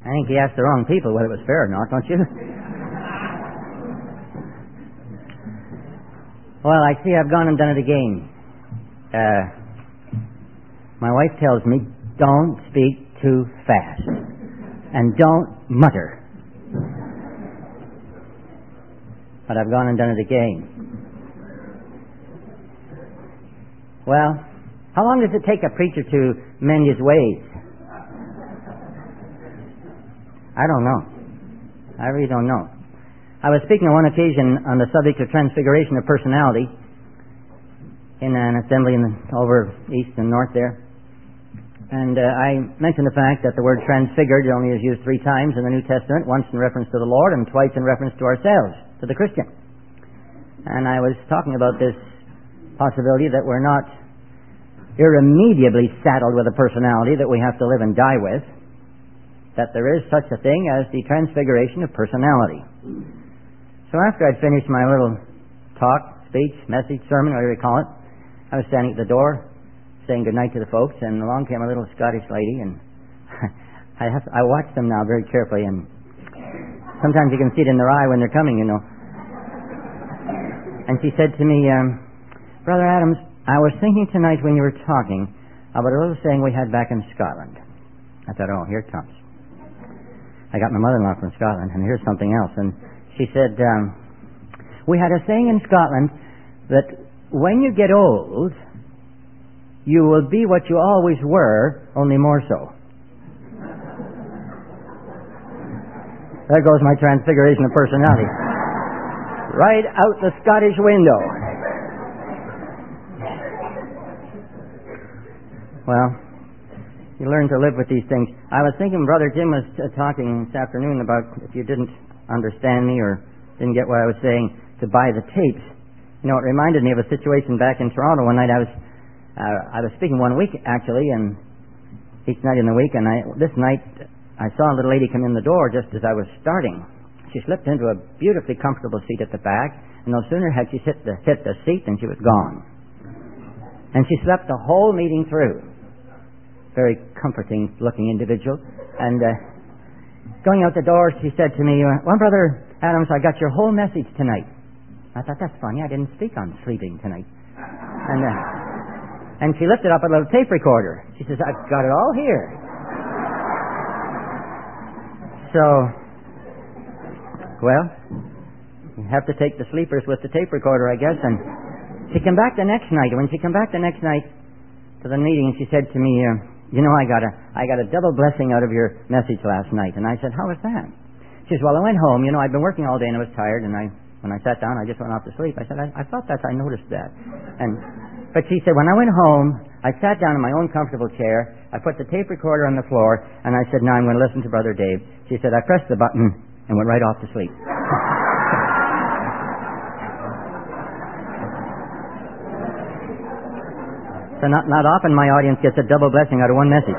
I think he asked the wrong people whether it was fair or not, don't you? Well, I see I've gone and done it again. My wife tells me, don't speak too fast. And don't mutter. But I've gone and done it again. Well, how long does it take a preacher to mend his ways? I don't know. I really don't know. I was speaking on one occasion on the subject of transfiguration of personality in an assembly over east and north there. And I mentioned the fact that the word transfigured only is used 3 times in the New Testament, once in reference to the Lord and twice in reference to ourselves, to the Christian. And I was talking about this possibility that we're not irremediably saddled with a personality that we have to live and die with, that there is such a thing as the transfiguration of personality. So after I'd finished my little talk, speech, message, sermon, whatever you call it, I was standing at the door saying goodnight to the folks, and along came a little Scottish lady, and I watch them now very carefully, and sometimes you can see it in their eye when they're coming, you know. And she said to me, Brother Adams, I was thinking tonight when you were talking about a little saying we had back in Scotland. I thought, oh, here it comes. I got my mother-in-law from Scotland, and here's something else. And she said, we had a saying in Scotland that when you get old, you will be what you always were, only more so. There goes my transfiguration of personality. Right out the Scottish window. Well, you learn to live with these things. I was thinking Brother Jim was talking this afternoon about if you didn't understand me or didn't get what I was saying, to buy the tapes. You know, it reminded me of a situation back in Toronto one night. I was speaking one week, actually, and each night in the week, and this night I saw a little lady come in the door just as I was starting. She slipped into a beautifully comfortable seat at the back, and no sooner had she hit the seat than she was gone. And she slept the whole meeting through. Very comforting looking individual. And going out the door, she said to me, well, Brother Adams, I got your whole message tonight. I thought, that's funny, I didn't speak on sleeping tonight. And she lifted up a little tape recorder. She says, I've got it all here. So, well, you have to take the sleepers with the tape recorder, I guess. And she came back the next night. And when she came back the next night to the meeting, she said to me, you know, I got a double blessing out of your message last night. And I said, how was that? She says, well, I went home. You know, I'd been working all day and I was tired. And when I sat down, I just went off to sleep. I said, I thought that. I noticed that. But she said, when I went home, I sat down in my own comfortable chair. I put the tape recorder on the floor. And I said, now I'm going to listen to Brother Dave. She said, I pressed the button and went right off to sleep. So not often my audience gets a double blessing out of one message.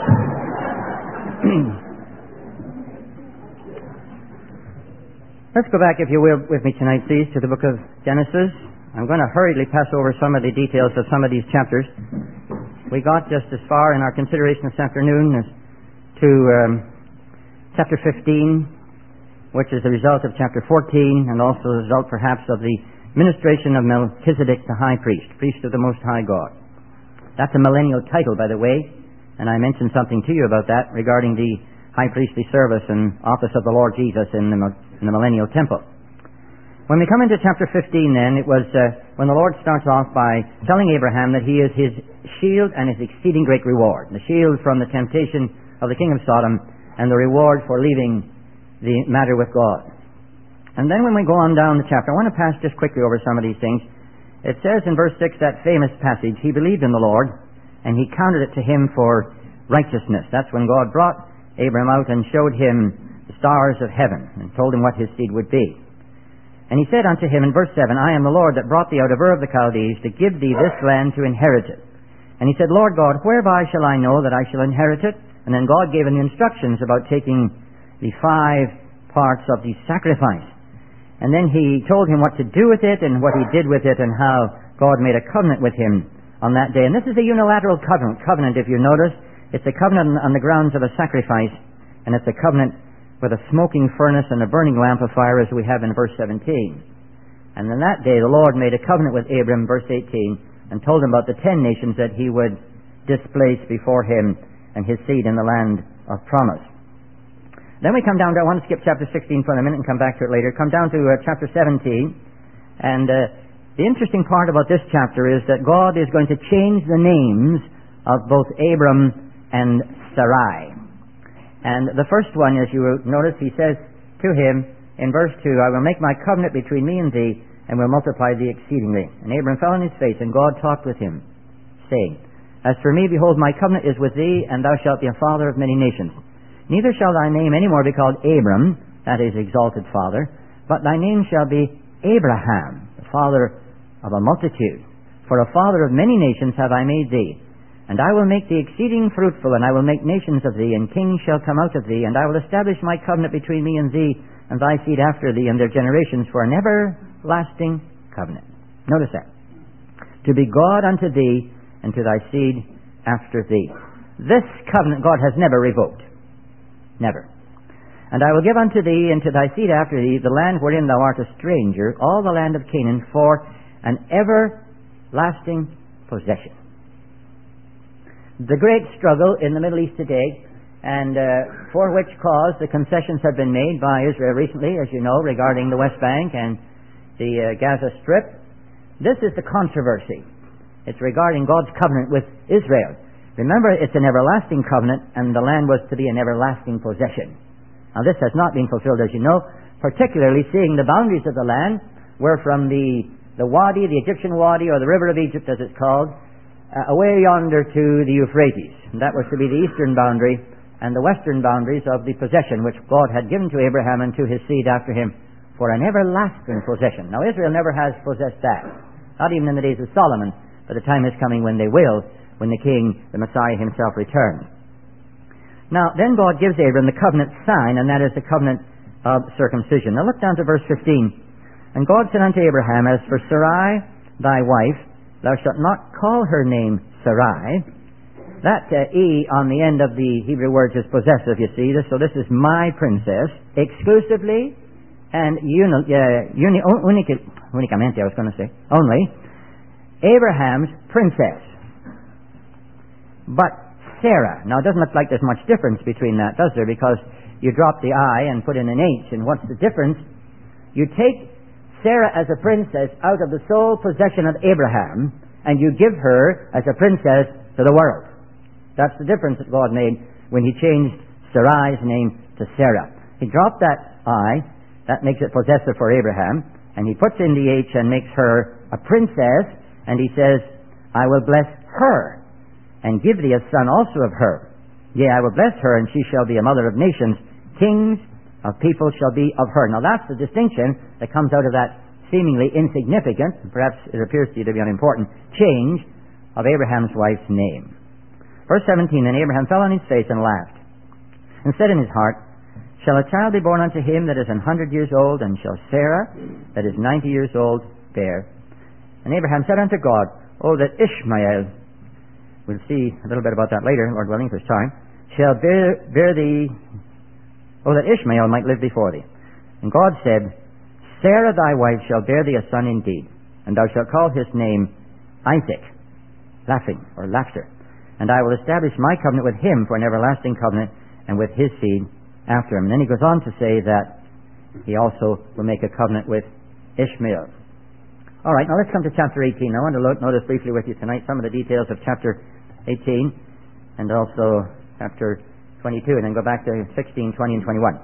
Let's go back, if you will, with me tonight, please, to the book of Genesis. I'm going to hurriedly pass over some of the details of some of these chapters. We got just as far in our consideration this afternoon as to chapter 15, which is the result of chapter 14, and also the result, perhaps, of the ministration of Melchizedek, the high priest, priest of the Most High God. That's a millennial title, by the way, and I mentioned something to you about that regarding the high priestly service and office of the Lord Jesus in the millennial temple. When we come into chapter 15, then, it was when the Lord starts off by telling Abraham that he is his shield and his exceeding great reward. The shield from the temptation of the king of Sodom and the reward for leaving the matter with God. And then when we go on down the chapter, I want to pass just quickly over some of these things. It says in verse 6, that famous passage, he believed in the Lord, and he counted it to him for righteousness. That's when God brought Abraham out and showed him the stars of heaven and told him what his seed would be. And he said unto him in verse 7, I am the Lord that brought thee out of Ur of the Chaldees to give thee this land to inherit it. And he said, Lord God, whereby shall I know that I shall inherit it? And then God gave him the instructions about taking the 5 parts of the sacrifice. And then he told him what to do with it and what he did with it and how God made a covenant with him on that day. And this is a unilateral covenant, if you notice. It's a covenant on the grounds of a sacrifice, and it's a covenant with a smoking furnace and a burning lamp of fire, as we have in verse 17. And in that day the Lord made a covenant with Abram, verse 18, and told him about the 10 nations that he would displace before him and his seed in the land of promise. Then we come down to, I want to skip chapter 16 for a minute and come back to it later, come down to chapter 17, and the interesting part about this chapter is that God is going to change the names of both Abram and Sarai. And the first one, as you will notice, he says to him in verse 2, I will make my covenant between me and thee, and will multiply thee exceedingly. And Abram fell on his face, and God talked with him, saying, As for me, behold, my covenant is with thee, and thou shalt be a father of many nations. Neither shall thy name any more be called Abram, that is, exalted father, but thy name shall be Abraham, the father of a multitude. For a father of many nations have I made thee. And I will make thee exceeding fruitful, and I will make nations of thee, and kings shall come out of thee, and I will establish my covenant between me and thee, and thy seed after thee, and their generations, for an everlasting covenant. Notice that. To be God unto thee, and to thy seed after thee. This covenant God has never revoked. Never. And I will give unto thee, and to thy seed after thee, the land wherein thou art a stranger, all the land of Canaan, for an everlasting possession. The great struggle in the Middle East today, and for which cause the concessions have been made by Israel recently, as you know, regarding the West Bank and the Gaza Strip. This is the controversy. It's regarding God's covenant with Israel. Remember, it's an everlasting covenant, and the land was to be an everlasting possession. Now, this has not been fulfilled, as you know, particularly seeing the boundaries of the land were from the Wadi, the Egyptian Wadi, or the River of Egypt, as it's called, away yonder to the Euphrates. And that was to be the eastern boundary and the western boundaries of the possession which God had given to Abraham and to his seed after him for an everlasting possession. Now, Israel never has possessed that, not even in the days of Solomon, but the time is coming when they will, when the King, the Messiah himself, returns. Now, then God gives Abram the covenant sign, and that is the covenant of circumcision. Now, look down to verse 15. And God said unto Abraham, As for Sarai, thy wife, thou shalt not call her name Sarai. That E on the end of the Hebrew words is possessive, you see. So this is my princess, exclusively and unicamente, I was going to say, only, Abraham's princess. But Sarah, now it doesn't look like there's much difference between that, does there? Because you drop the I and put in an H, and what's the difference? You take Sarah as a princess out of the sole possession of Abraham, and you give her as a princess to the world. That's the difference that God made when He changed Sarai's name to Sarah. He dropped that I, that makes it possessive for Abraham, and He puts in the H and makes her a princess, and He says, I will bless her, and give thee a son also of her. Yea, I will bless her, and she shall be a mother of nations. Kings of people shall be of her. Now that's the distinction that comes out of that seemingly insignificant, perhaps it appears to you to be unimportant, change of Abraham's wife's name. Verse 17, Then Abraham fell on his face and laughed, and said in his heart, Shall a child be born unto him that is 100 years old, and shall Sarah, that is 90 years old, bear? And Abraham said unto God, Oh, that Ishmael, we'll see a little bit about that later, Lord willing, if there's time, shall bear thee, oh, that Ishmael might live before thee. And God said, Sarah thy wife shall bear thee a son indeed, and thou shalt call his name Isaac, laughing, or laughter. And I will establish my covenant with him for an everlasting covenant, and with his seed after him. And then he goes on to say that he also will make a covenant with Ishmael. All right, now let's come to chapter 18. I want to notice briefly with you tonight some of the details of chapter 18 and also chapter 22, and then go back to 16, 20, and 21.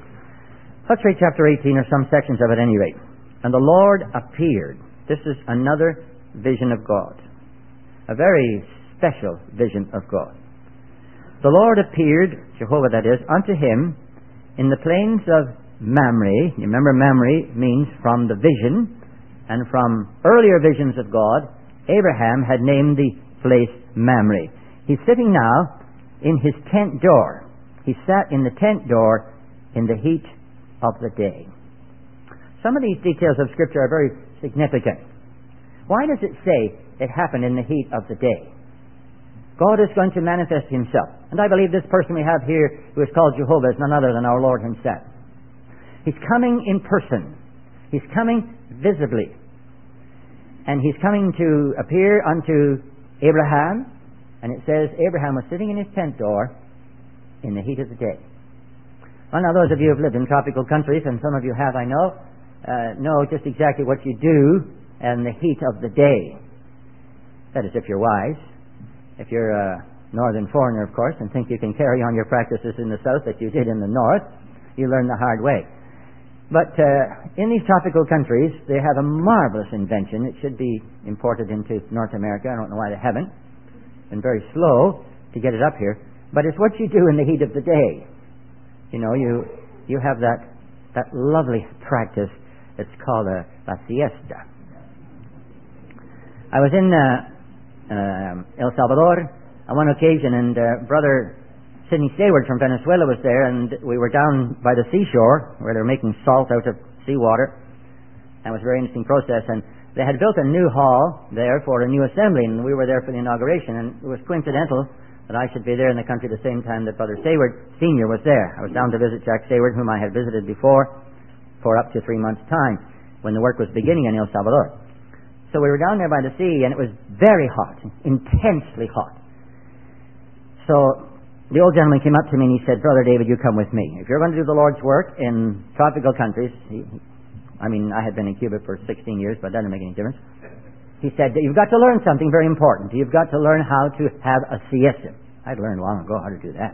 Let's read chapter 18, or some sections of it at any rate. And the Lord appeared. This is another vision of God, a very special vision of God. The Lord appeared, Jehovah that is, unto him in the plains of Mamre. You remember Mamre means from the vision, and from earlier visions of God, Abraham had named the place Mamre. He's sitting now in his tent door. He sat in the tent door in the heat of the day. Some of these details of Scripture are very significant. Why does it say it happened in the heat of the day? God is going to manifest himself. And I believe this person we have here who is called Jehovah is none other than our Lord himself. He's coming in person. He's coming visibly. And he's coming to appear unto Abraham. And it says Abraham was sitting in his tent door in the heat of the day. Well, now those of you who have lived in tropical countries, and some of you have, I know just exactly what you do in the heat of the day. That is, if you're wise. If you're a northern foreigner, of course, and think you can carry on your practices in the south that you did in the north, you learn the hard way. But in these tropical countries, they have a marvelous invention. It should be imported into North America. I don't know why they haven't. Been very slow to get it up here. But it's what you do in the heat of the day. You know, you have that lovely practice. It's called a siesta. I was in El Salvador on one occasion, and Brother Sidney Sayward from Venezuela was there, and we were down by the seashore where they were making salt out of seawater. That was a very interesting process, and they had built a new hall there for a new assembly, and we were there for the inauguration, and it was coincidental that I should be there in the country at the same time that Brother Sayward Sr. was there. I was down to visit Jack Sayward, whom I had visited before, for up to 3 months' time when the work was beginning in El Salvador. So we were down there by the sea, and it was very hot, intensely hot. So the old gentleman came up to me and he said, "Brother David, you come with me. If you're going to do the Lord's work in tropical countries," I had been in Cuba for 16 years, but that doesn't make any difference. He said, "You've got to learn something very important. You've got to learn how to have a siesta." I'd learned long ago how to do that.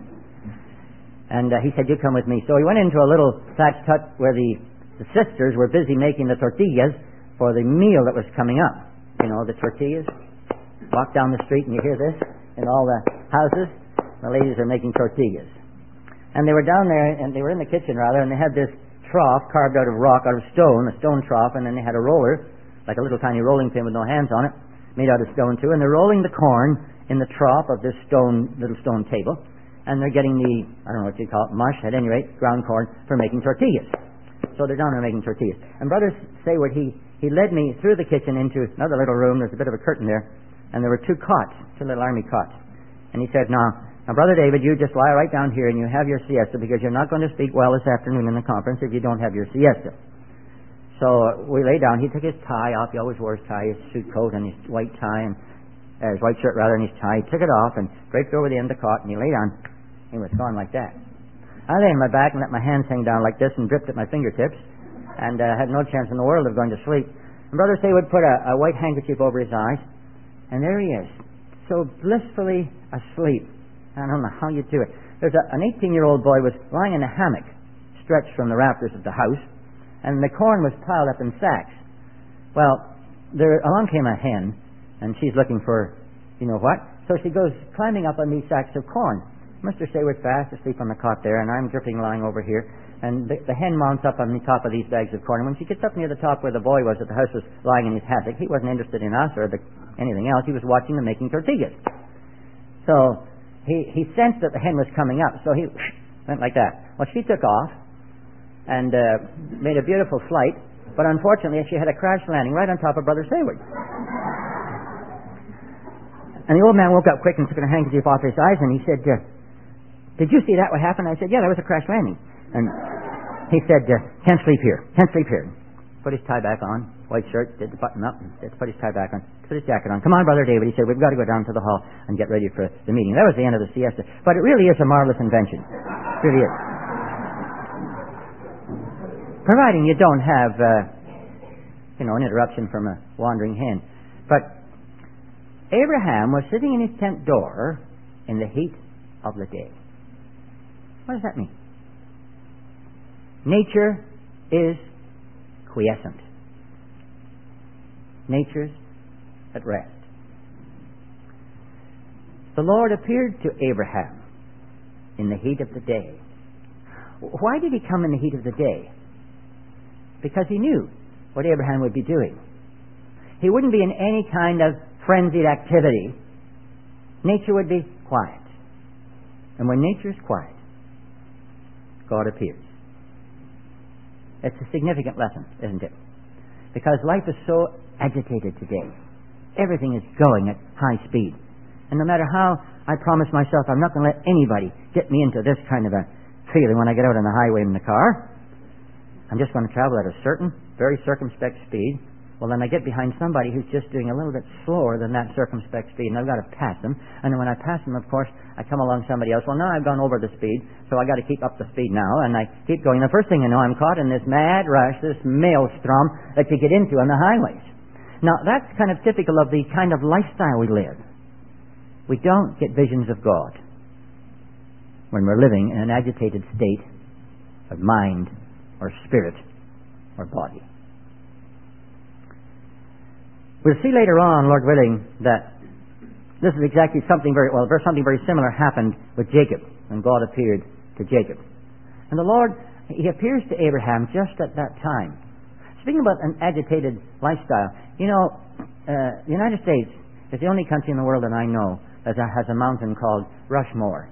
And he said, "You come with me." So we went into a little thatched hut where the sisters were busy making the tortillas for the meal that was coming up. You know, the tortillas. Walk down the street and you hear this in all the houses. The ladies are making tortillas. And they were down there, and they were in the kitchen rather, and they had this trough carved out of rock, out of stone, a stone trough, and then they had a roller, like a little tiny rolling pin with no hands on it, made out of stone too, and they're rolling the corn in the trough of this little stone table, and they're getting the, I don't know what you call it, mush, at any rate, ground corn, for making tortillas. So they're down there making tortillas. And Brother Sayward, he led me through the kitchen into another little room. There's a bit of a curtain there, and there were 2 cots, 2 little army cots. And he said, Now, Brother David, you just lie right down here and you have your siesta, because you're not going to speak well this afternoon in the conference if you don't have your siesta. So we lay down. He took his tie off. He always wore his tie, his suit coat, and his white tie, and his white shirt rather, and his tie. He took it off and draped over the end of the cot, and he lay down. He was gone like that. I lay on my back and let my hands hang down like this and dripped at my fingertips, and had no chance in the world of going to sleep. And Brother Sayward put a white handkerchief over his eyes, and there he is, so blissfully asleep. I don't know how you do it. There's an 18-year-old boy was lying in a hammock stretched from the rafters of the house, and the corn was piled up in sacks. Well, along came a hen, and she's looking for you know what. So she goes climbing up on these sacks of corn. Mr. Sayward's fast asleep on the cot there, and I'm dripping lying over here. And the hen mounts up on the top of these bags of corn. And when she gets up near the top where the boy was at the house was lying in his hammock, he wasn't interested in us or anything else. He was watching them making tortillas. So he sensed that the hen was coming up, so he went like that. Well, she took off and made a beautiful flight, but unfortunately she had a crash landing right on top of Brother Sayward. And the old man woke up quick and took a handkerchief off his eyes, and he said, "Did you see that? What happened?" I said, "Yeah, that was a crash landing." And he said, "Can't sleep here. Can't sleep here." Put his tie back on, white shirt, did the button up, and put his tie back on, put his jacket on. "Come on, Brother David," he said, "we've got to go down to the hall and get ready for the meeting." That was the end of the siesta. But it really is a marvelous invention. It really is. Providing you don't have, an interruption from a wandering hen. But Abraham was sitting in his tent door in the heat of the day. What does that mean? Nature is quiescent. Nature's at rest. The Lord appeared to Abraham in the heat of the day. Why did he come in the heat of the day? Because he knew what Abraham would be doing. He wouldn't be in any kind of frenzied activity. Nature would be quiet. And when nature is quiet, God appears. It's a significant lesson, isn't it? Because life is so agitated today. Everything is going at high speed. And no matter how I promise myself I'm not going to let anybody get me into this kind of a feeling when I get out on the highway in the car, I'm just going to travel at a certain, very circumspect speed. Well, then I get behind somebody who's just doing a little bit slower than that circumspect speed, and I've got to pass them. And then when I pass them, of course, I come along somebody else. Well, now I've gone over the speed, so I've got to keep up the speed now, and I keep going. The first thing you know, I'm caught in this mad rush, this maelstrom that you get into on the highways. Now, that's kind of typical of the kind of lifestyle we live. We don't get visions of God when we're living in an agitated state of mind or spirit or body. We'll see later on, Lord willing, that this is exactly something very similar happened with Jacob when God appeared to Jacob. And the Lord, He appears to Abraham just at that time. Speaking about an agitated lifestyle, you know, the United States is the only country in the world that I know that has a mountain called Rushmore.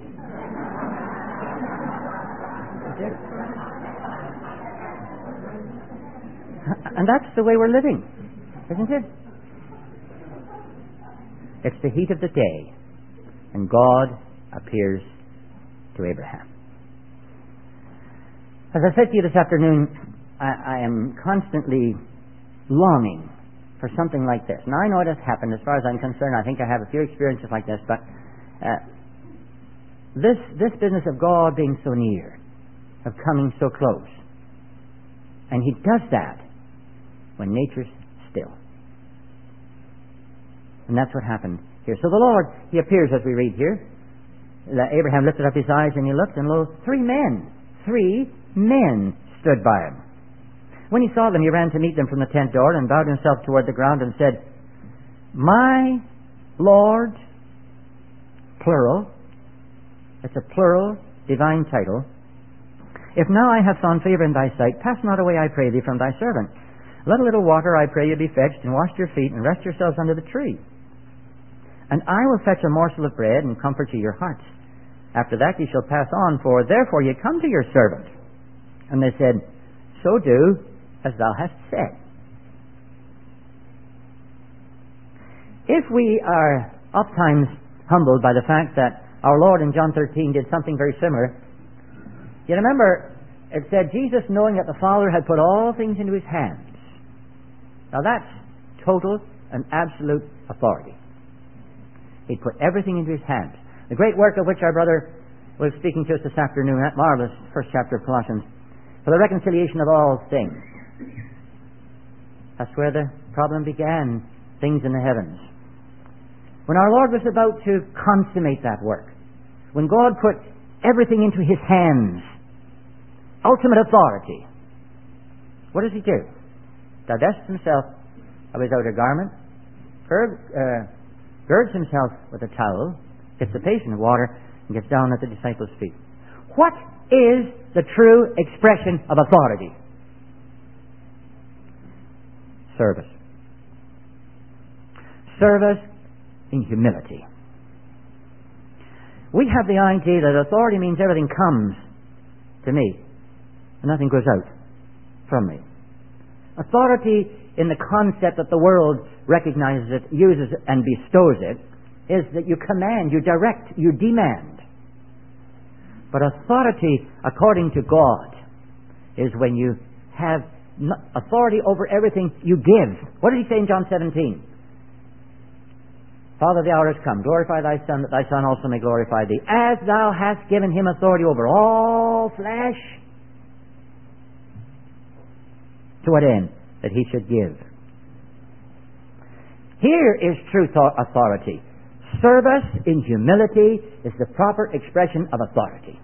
And that's the way we're living, isn't it? It's the heat of the day, and God appears to Abraham. As I said to you this afternoon, I am constantly longing for something like this. Now, I know it has happened. As far as I'm concerned, I think I have a few experiences like this, but this business of God being so near, of coming so close, and He does that when nature's still. And that's what happened here. So the Lord, He appears, as we read here, that Abraham lifted up his eyes and he looked, and lo, three men stood by him. When he saw them, he ran to meet them from the tent door and bowed himself toward the ground and said, "My Lord," plural, it's a plural divine title, "if now I have found favor in thy sight, pass not away, I pray thee, from thy servant. Let a little water, I pray you, be fetched, and wash your feet, and rest yourselves under the tree. And I will fetch a morsel of bread, and comfort you your hearts. After that ye shall pass on, for therefore ye come to your servant." And they said, "So do as thou hast said." If we are oftentimes humbled by the fact that our Lord in John 13 did something very similar, you remember it said, Jesus, knowing that the Father had put all things into His hands. Now that's total and absolute authority. He put everything into His hands. The great work of which our brother was speaking to us this afternoon, that marvelous first chapter of Colossians, for the reconciliation of all things. That's where the problem began, things in the heavens. When our Lord was about to consummate that work, when God put everything into His hands, ultimate authority, what does He do? Divests Himself of His outer garment, girds Himself with a towel, gets a basin of water, and gets down at the disciples' feet. What is the true expression of authority? Service. Service in humility. We have the idea that authority means everything comes to me and nothing goes out from me. Authority in the concept that the world recognizes it, uses it, and bestows it, is that you command, you direct, you demand. But authority, according to God, is when you have authority over everything you give. What did He say in John 17? "Father, the hour has come. Glorify thy Son, that thy Son also may glorify thee. As thou hast given Him authority over all flesh." To what end? That He should give. Here is true authority. Service in humility is the proper expression of authority.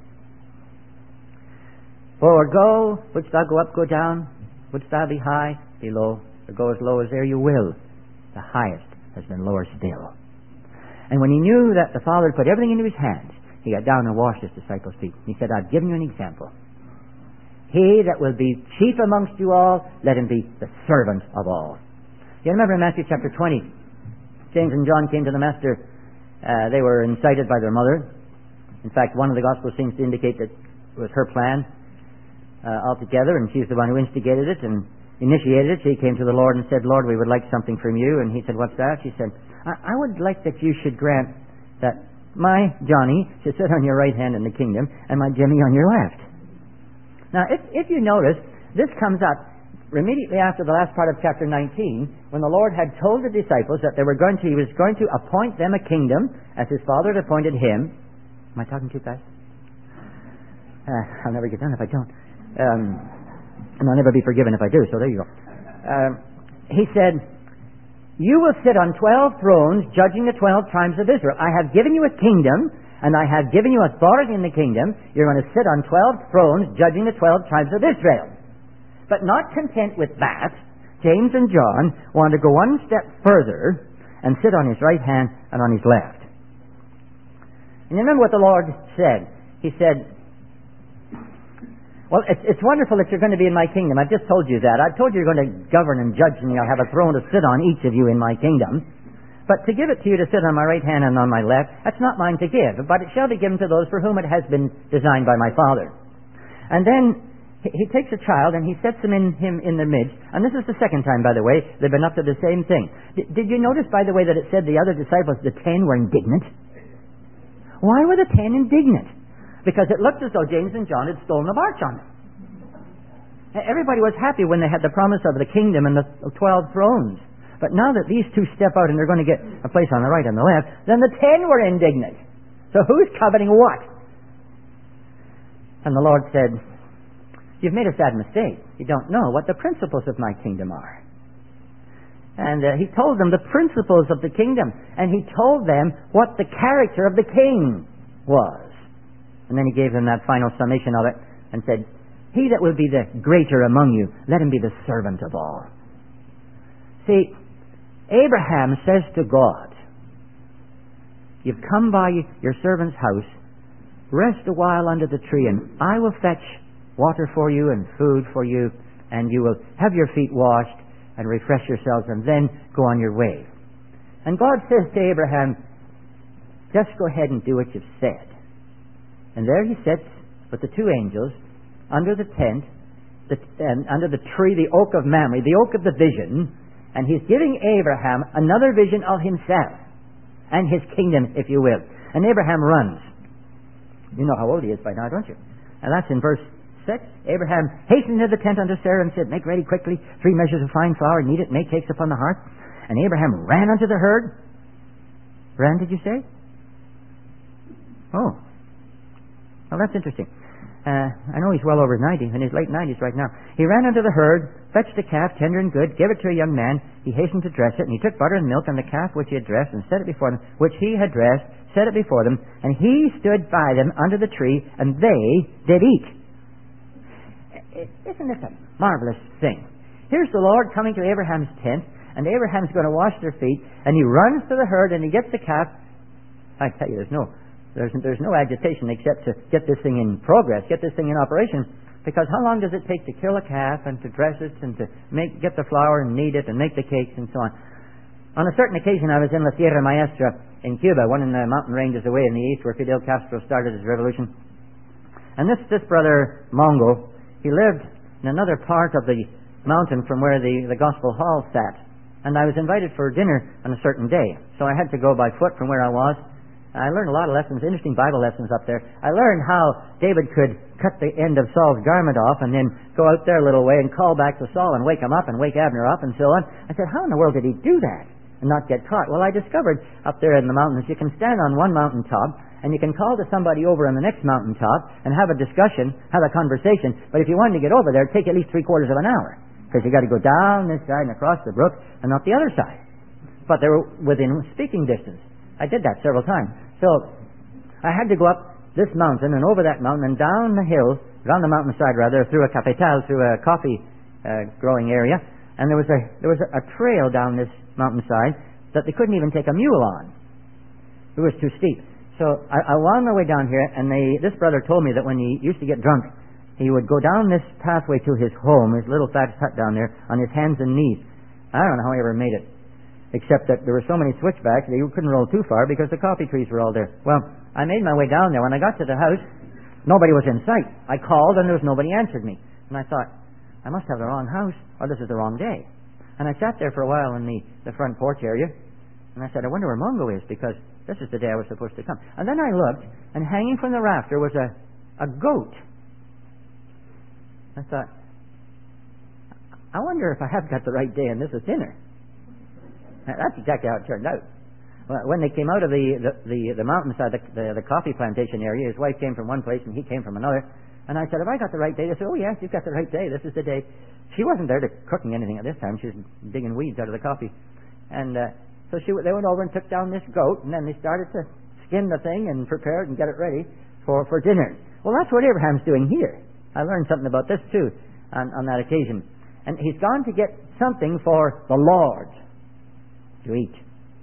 "Forward go, wouldst thou go up, go down, wouldst thou be high, be low, or go as low as there you will. The highest has been lower still." And when He knew that the Father had put everything into His hands, He got down and washed His disciples' feet. He said, "I've given you an example. He that will be chief amongst you all, let him be the servant of all." You remember in Matthew chapter 20, James and John came to the Master. They were incited by their mother. In fact, one of the Gospels seems to indicate that it was her plan altogether, and she's the one who instigated it. And initiated it. She came to the Lord and said, Lord, we would like something from you. And he said, what's that? She said, I would like that you should grant that my Johnny should sit on your right hand in the kingdom and my Jimmy on your left. Now, if you notice, this comes up immediately after the last part of chapter 19, when the Lord had told the disciples that he was going to appoint them a kingdom as his Father had appointed him. Am I talking too fast? I'll never get done if I don't. And I'll never be forgiven if I do, so there you go. He said, you will sit on 12 thrones judging the 12 tribes of Israel. I have given you a kingdom, and I have given you authority in the kingdom. You're going to sit on 12 thrones judging the 12 tribes of Israel. But not content with that, James and John wanted to go one step further and sit on his right hand and on his left. And you remember what the Lord said? He said, well, it's wonderful that you're going to be in my kingdom. I've just told you that. I've told you you're going to govern and judge me. I'll have a throne to sit on, each of you in my kingdom. But to give it to you to sit on my right hand and on my left, that's not mine to give. But it shall be given to those for whom it has been designed by my Father. And then he takes a child and he sets him in the midst. And this is the second time, by the way, they've been up to the same thing. Did you notice, by the way, that it said the other disciples, the 10, were indignant? Why were the 10 indignant? Because it looked as though James and John had stolen a march on them. Everybody was happy when they had the promise of the kingdom and the 12 thrones. But now that these two step out and they're going to get a place on the right and the left, then the 10 were indignant. So who's coveting what? And the Lord said, you've made a sad mistake. You don't know what the principles of my kingdom are. And he told them the principles of the kingdom. And he told them what the character of the king was. And then he gave them that final summation of it and said, he that will be the greater among you, let him be the servant of all. See, Abraham says to God, you've come by your servant's house, rest a while under the tree, and I will fetch water for you and food for you, and you will have your feet washed and refresh yourselves, and then go on your way. And God says to Abraham, just go ahead and do what you've said. And there he sits with the two angels under the tent, and under the tree, the oak of Mamre, the oak of the vision, and he's giving Abraham another vision of himself and his kingdom, if you will. And Abraham runs. You know how old he is by now, don't you? And that's in verse 6. Abraham hastened to the tent unto Sarah and said, make ready quickly 3 measures of fine flour, knead it, make cakes upon the hearth. And Abraham ran unto the herd. Ran, did you say? Oh. Well, that's interesting. I know he's well over 90, in his late 90s right now. He ran unto the herd, fetched a calf, tender and good, gave it to a young man. He hastened to dress it, and he took butter and milk and the calf which he had dressed, and set it before them, which he had dressed, set it before them, and he stood by them under the tree, and they did eat. Isn't this a marvelous thing? Here's the Lord coming to Abraham's tent, and Abraham's going to wash their feet, and he runs to the herd, and he gets the calf. I tell you, there's no agitation except to get this thing in progress, get this thing in operation. Because how long does it take to kill a calf and to dress it and to get the flour and knead it and make the cakes and so on? On a certain occasion, I was in La Sierra Maestra in Cuba, one in the mountain ranges away in the east where Fidel Castro started his revolution. And this brother Mongo, he lived in another part of the mountain from where the Gospel Hall sat. And I was invited for dinner on a certain day. So I had to go by foot from where I was. I learned a lot of lessons, interesting Bible lessons up there. I learned how David could cut the end of Saul's garment off and then go out there a little way and call back to Saul and wake him up and wake Abner up and so on. I said, how in the world did he do that and not get caught? Well, I discovered up there in the mountains, you can stand on one mountaintop and you can call to somebody over on the next mountaintop and have a discussion, have a conversation. But if you wanted to get over there, it'd take at least 3/4 of an hour because you got to go down this side and across the brook and not the other side. But they were within speaking distance. I did that several times. So I had to go up this mountain and over that mountain and down the hill, down the mountainside rather, through a cafetal, through a coffee growing area. And there was a trail down this mountainside that they couldn't even take a mule on. It was too steep. So I wound my way down here, and this brother told me that when he used to get drunk, he would go down this pathway to his home, his little thatched hut down there, on his hands and knees. I don't know how he ever made it. Except that there were so many switchbacks that you couldn't roll too far because the coffee trees were all there. Well, I made my way down there. When I got to the house, nobody was in sight. I called and there was nobody answered me. And I thought, I must have the wrong house, or this is the wrong day. And I sat there for a while in the front porch area, and I said, I wonder where Mungo is, because this is the day I was supposed to come. And then I looked, and hanging from the rafter was a goat. I thought, I wonder if I have got the right day and this is dinner. That's exactly how it turned out. When they came out of the mountainside, the coffee plantation area, his wife came from one place and he came from another. And I said, have I got the right day? They said, oh yes, you've got the right day. This is the day. She wasn't there to cooking anything at this time. She was digging weeds out of the coffee. And so they went over and took down this goat, and then they started to skin the thing and prepare it and get it ready for dinner. Well, that's what Abraham's doing here. I learned something about this too on that occasion. And he's gone to get something for the Lord to eat.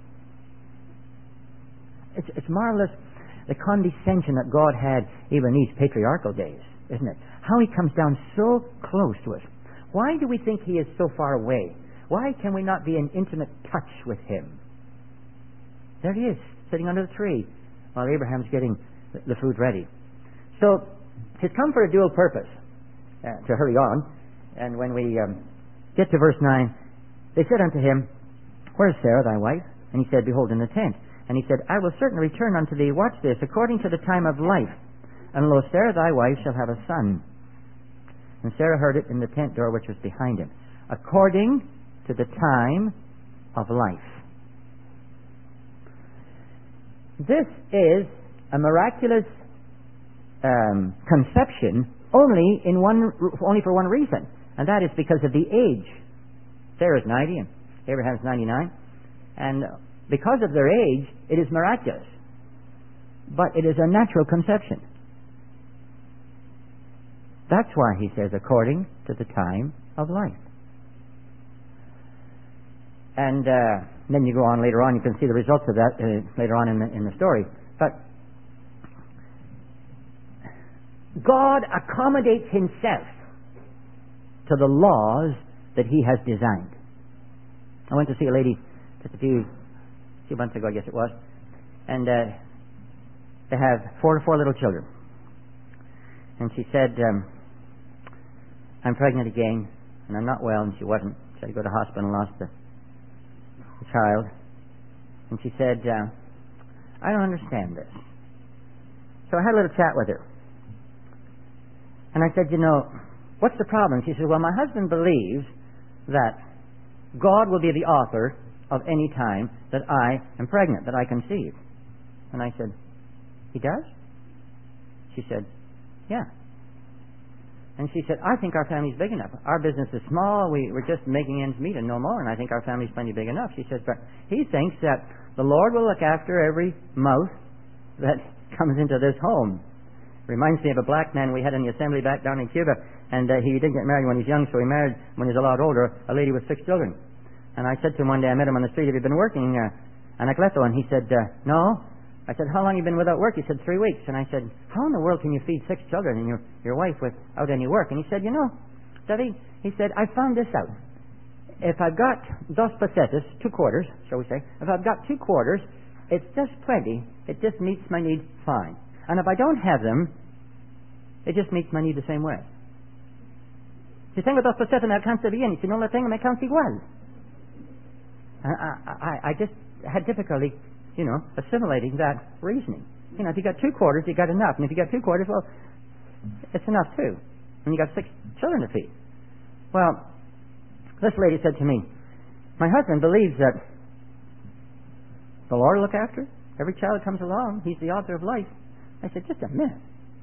It's marvelous, the condescension that God had even in these patriarchal days, isn't it? How he comes down so close to us. Why do we think he is so far away? Why can we not be in intimate touch with him? There he is, sitting under the tree, while Abraham's getting the food ready. So, he's come for a dual purpose, to hurry on. And when we get to verse 9, they said unto him, where is Sarah thy wife? And he said, behold, in the tent. And he said, I will certainly return unto thee, watch this, according to the time of life. And lo, Sarah thy wife shall have a son. And Sarah heard it in the tent door which was behind him, according to the time of life. This is a miraculous conception only for one reason, and that is because of the age. Sarah's 90 and Abraham's 99, and because of their age, it is miraculous. But it is a natural conception. That's why he says, according to the time of life. And then you go on later on, you can see the results of that later on in the story. But God accommodates himself to the laws that he has designed. I went to see a lady just a few months ago, I guess it was, and they have four little children. And she said, I'm pregnant again, and I'm not well, and she wasn't. She had to go to the hospital and lost the child. And she said, I don't understand this. So I had a little chat with her. And I said, what's the problem? She said, well, my husband believes that God will be the author of any time that I am pregnant, that I conceive. And I said, he does? She said, yeah. And she said, I think our family's big enough. Our business is small. We're just making ends meet and no more, and I think our family's plenty big enough. She says, but he thinks that the Lord will look after every mouth that comes into this home. Reminds me of a black man we had in the assembly back down in Cuba, and he didn't get married when he was young, so he married when he was a lot older, a lady with 6 children. And I said to him one day, I met him on the street, have you been working, Anacleto? And he said, no. I said, how long have you been without work? He said, 3 weeks. And I said, how in the world can you feed 6 children and your wife without any work? And he said, Daddy, he said, I found this out. If I've got 2 pesetas, 2 quarters, shall we say, if I've got 2 quarters, it's just plenty. It just meets my need fine. And if I don't have them, it just meets my need the same way. Si tengo 2 pesetas, me alcanza bien. Y si no la tengo, me alcanza igual. I just had difficulty, assimilating that reasoning. If you got 2 quarters, you got enough. And if you got 2 quarters, well, it's enough too. And you got 6 children to feed. Well, this lady said to me, my husband believes that the Lord will look after every child that comes along. He's the author of life. I said, just a minute.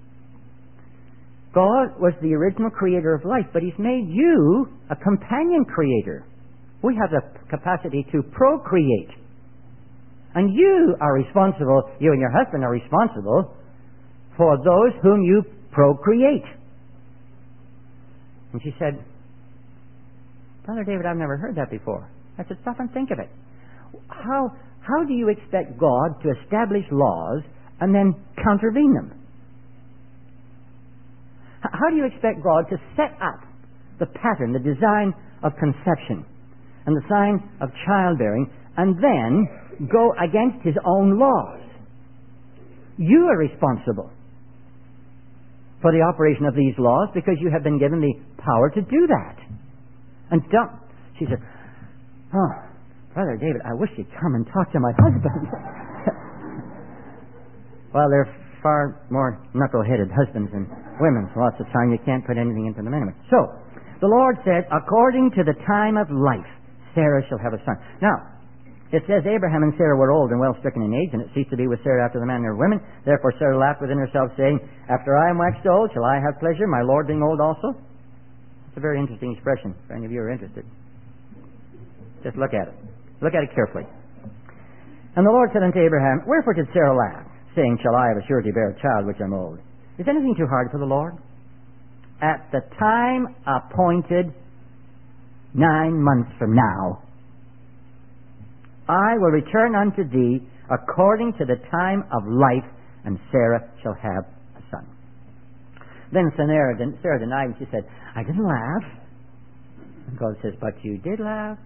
God was the original creator of life, but he's made you a companion creator. We have the capacity to procreate. And you are responsible, you and your husband are responsible for those whom you procreate. And she said, Brother David, I've never heard that before. I said, stop and think of it. How do you expect God to establish laws and then contravene them? How do you expect God to set up the pattern, the design of conception and the sign of childbearing, and then go against his own laws? You are responsible for the operation of these laws because you have been given the power to do that. And she said, "Oh, Brother David, I wish you'd come and talk to my husband." Well, they're far more knuckle-headed husbands than women. So lots of time you can't put anything into them anyway. So, the Lord said, according to the time of life, Sarah shall have a son. Now, it says Abraham and Sarah were old and well stricken in age, and it ceased to be with Sarah after the manner of women. Therefore Sarah laughed within herself, saying, After I am waxed old, shall I have pleasure, my Lord being old also? It's a very interesting expression, if any of you are interested. Just look at it. Look at it carefully. And the Lord said unto Abraham, Wherefore did Sarah laugh, saying, Shall I of a surety bear a child which am old? Is anything too hard for the Lord? At the time appointed, 9 months from now, I will return unto thee according to the time of life, and Sarah shall have a son. Then Sarah denied, and she said, I didn't laugh. And God says, But you did laugh.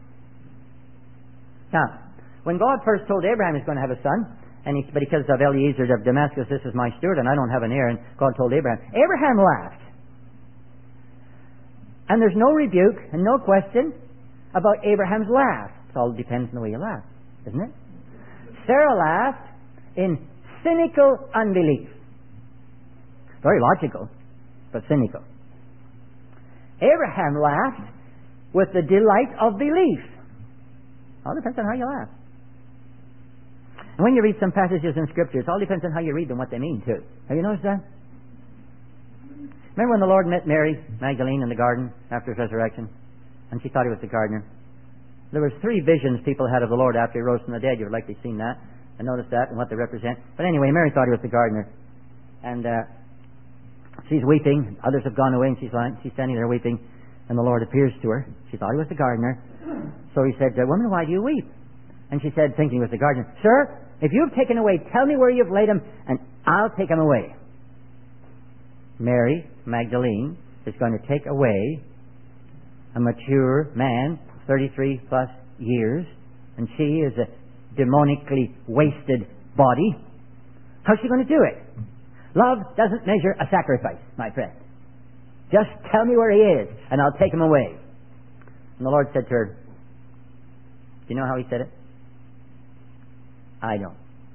Now, when God first told Abraham he's going to have a son, but because of Eliezer of Damascus, this is my steward, and I don't have an heir, and God told Abraham laughed. And there's no rebuke and no question about Abraham's laugh. It all depends on the way you laugh, isn't it? Sarah laughed in cynical unbelief. Very logical, but cynical. Abraham laughed with the delight of belief. All depends on how you laugh. And when you read some passages in Scripture, it all depends on how you read them, what they mean, too. Have you noticed that? Remember when the Lord met Mary Magdalene in the garden after his resurrection? And she thought he was the gardener. There was 3 visions people had of the Lord after he rose from the dead. You've likely seen that and noticed that and what they represent. But anyway, Mary thought he was the gardener. And she's weeping. Others have gone away, and she's standing there weeping. And the Lord appears to her. She thought he was the gardener. So he said, Woman, why do you weep? And she said, thinking he was the gardener, Sir, if you've taken away, tell me where you've laid him, and I'll take him away. Mary Magdalene is going to take away a mature man, 33 plus years, and she is a demonically wasted body. How's she going to do it? Love doesn't measure a sacrifice, my friend. Just tell me where he is, and I'll take him away. And the Lord said to her, do you know how he said it? I don't.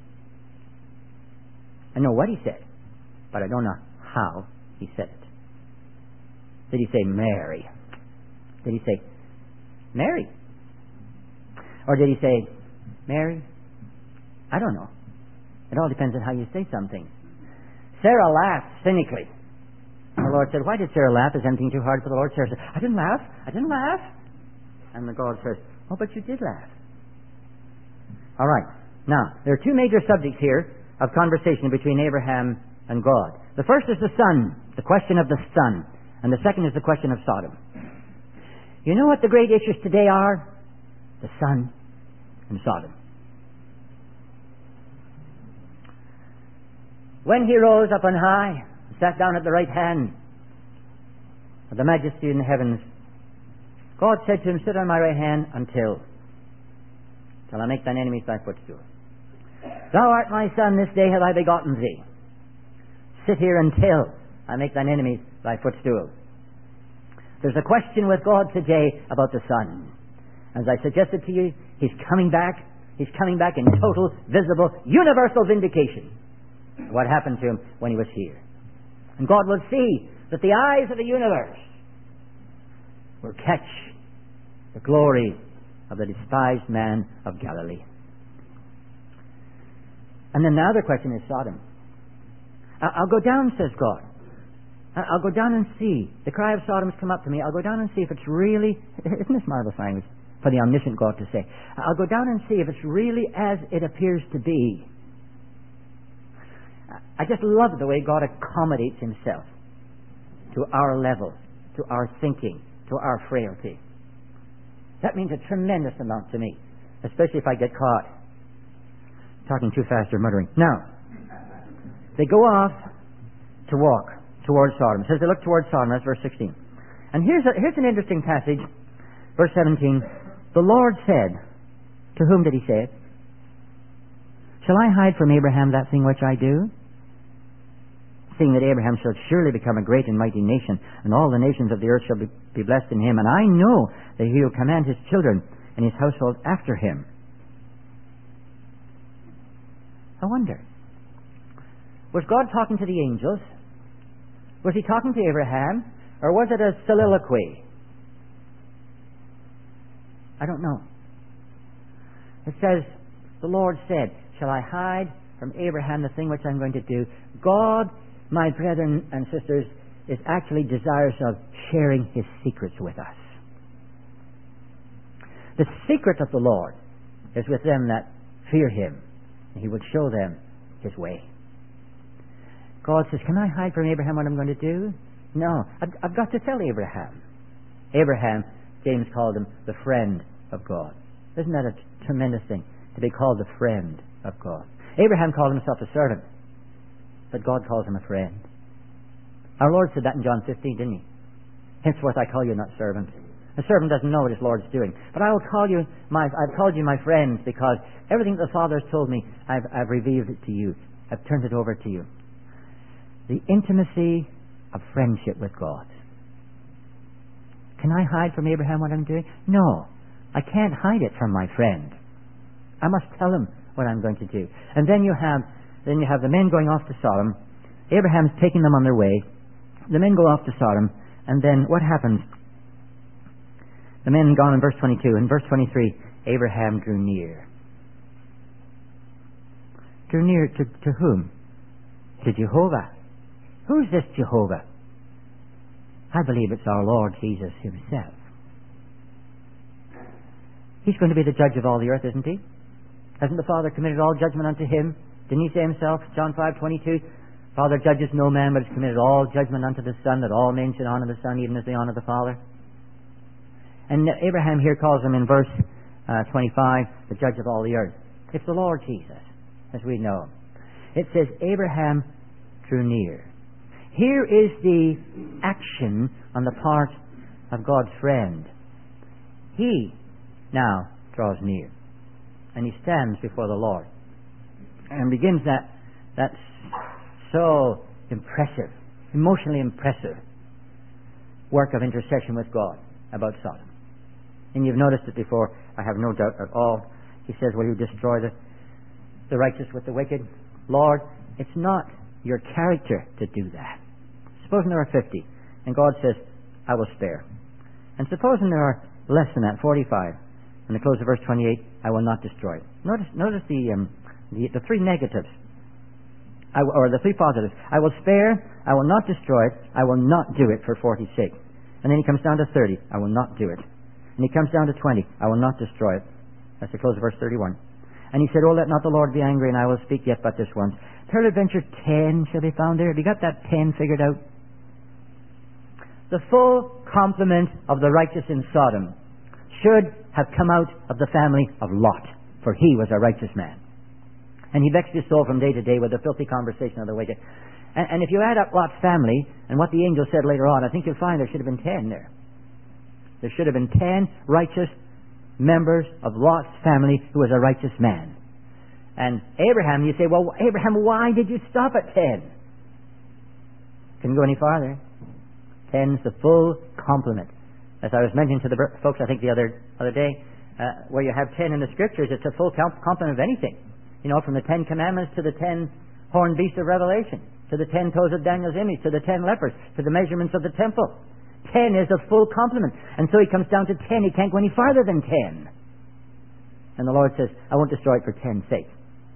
I know what he said, but I don't know how he said it. Did he say Mary? Did he say Mary? Or did he say Mary? I don't know. It all depends on how you say something. Sarah laughed cynically. And the Lord said, Why did Sarah laugh? Is anything too hard for the Lord? Sarah said, I didn't laugh. I didn't laugh. And the God says, Oh, but you did laugh. All right. Now, there are 2 major subjects here of conversation between Abraham and God. The first is the son, the question of the son. And the second is the question of Sodom. You know what the great issues today are? The son and Sodom. When he rose up on high, sat down at the right hand of the majesty in the heavens, God said to him, Sit on my right hand until I make thine enemies thy footstool. Thou art my son, this day have I begotten thee. Sit here until I make thine enemies thy footstool. There's a question with God today about the Son. As I suggested to you, he's coming back. He's coming back in total, visible, universal vindication of what happened to him when he was here. And God will see that the eyes of the universe will catch the glory of the despised man of Galilee. And then the other question is Sodom. I'll go down, says God. I'll go down and see. The cry of Sodom has come up to me. I'll go down and see if it's really... Isn't this marvelous language for the omniscient God to say? I'll go down and see if it's really as it appears to be. I just love the way God accommodates himself to our level, to our thinking, to our frailty. That means a tremendous amount to me, especially if I get caught talking too fast or muttering. Now, they go off to walk towards Sodom. It says they look towards Sodom. That's verse 16. And here's an interesting passage. Verse 17. The Lord said, to whom did he say it? Shall I hide from Abraham that thing which I do? seeing that Abraham shall surely become a great and mighty nation, and all the nations of the earth shall be blessed in him. And I know that he will command his children and his household after him. I wonder, was God talking to the angels? Was he talking to Abraham? Or was it a soliloquy? I don't know. It says, the Lord said, shall I hide from Abraham the thing which I'm going to do? God, my brethren and sisters, is actually desirous of sharing his secrets with us. The secret of the Lord is with them that fear him, and he will show them his way. God says, can I hide from Abraham what I'm going to do? No, I've got to tell Abraham. Abraham, James called him the friend of God. Isn't that a tremendous thing, to be called the friend of God? Abraham called himself a servant, but God calls him a friend. Our Lord said that in John 15, didn't he? Henceforth I call you not servants. A servant doesn't know what his Lord's doing. But I've called you my friends, because everything the Father has told me, I've revealed it to you. I've turned it over to you. The intimacy of friendship with God. Can I hide from Abraham what I'm doing? No, I can't hide it from my friend. I must tell him what I'm going to do. And then you have the men going off to Sodom. Abraham's taking them on their way. The men go off to Sodom, and then what happens? The men gone in verse 22. In verse 23, Abraham drew near. Drew near to whom? To Jehovah. Who's this Jehovah? I believe it's our Lord Jesus himself. He's going to be the judge of all the earth, isn't he? Hasn't the Father committed all judgment unto him? Didn't he say himself, John 5:22, Father judges no man, but has committed all judgment unto the Son, that all men should honor the Son, even as they honor the Father? And Abraham here calls him in verse 25, the judge of all the earth. It's the Lord Jesus, as we know. It says, Abraham drew near. Here is the action on the part of God's friend. He now draws near, and he stands before the Lord, and begins that so impressive, emotionally impressive work of intercession with God about Sodom. And you've noticed it before, I have no doubt at all. He says, will you destroy the righteous with the wicked? Lord, it's not your character to do that. Supposing there are 50, and God says, I will spare. And supposing there are less than that, 45, and the close of verse 28, I will not destroy it. Notice the three negatives, or the three positives. I will spare, I will not destroy it, I will not do it for 40's sake. And then he comes down to 30, I will not do it. And he comes down to 20, I will not destroy it. That's the close of verse 31. And he said, oh, let not the Lord be angry, and I will speak yet but this once. Peradventure 10 shall be found there. Have you got that 10 figured out? The full complement of the righteous in Sodom should have come out of the family of Lot, for he was a righteous man. And he vexed his soul from day to day with the filthy conversation of the wicked. And if you add up Lot's family and what the angel said later on, I think you'll find there should have been 10 there. There should have been 10 righteous members of Lot's family who was a righteous man. And Abraham, you say, well, Abraham, why did you stop at 10? Couldn't go any farther. 10's the full complement. As I was mentioning to the folks, I think the other day, where you have 10 in the Scriptures, it's a full complement of anything. You know, from the 10 Commandments to the 10 horned beasts of Revelation, to the 10 toes of Daniel's image, to the 10 lepers, to the measurements of the temple. 10 is a full complement. And so he comes down to 10. He can't go any farther than 10. And the Lord says, I won't destroy it for 10's sake.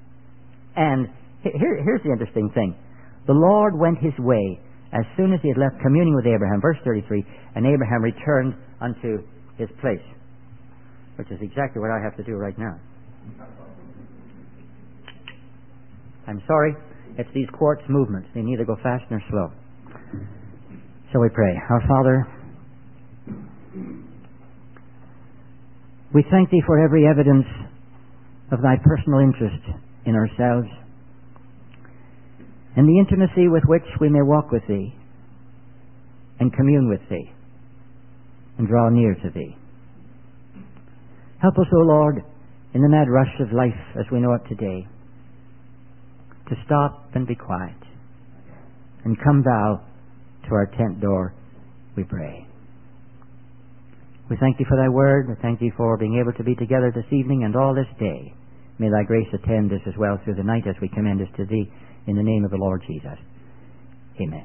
And here's the interesting thing. The Lord went his way as soon as he had left communing with Abraham. Verse 33, and Abraham returned unto his place. Which is exactly what I have to do right now. I'm sorry, it's these quartz movements. They neither go fast nor slow. So we pray. Our Father, we thank Thee for every evidence of Thy personal interest in ourselves and the intimacy with which we may walk with Thee and commune with Thee and draw near to Thee. Help us, O Lord, in the mad rush of life as we know it today, to stop and be quiet And come thou to our tent door, we pray. We thank thee for thy word. We thank thee for being able to be together this evening and all this day. May thy grace attend us as well through the night as we commend us to thee in the name of the Lord Jesus. Amen.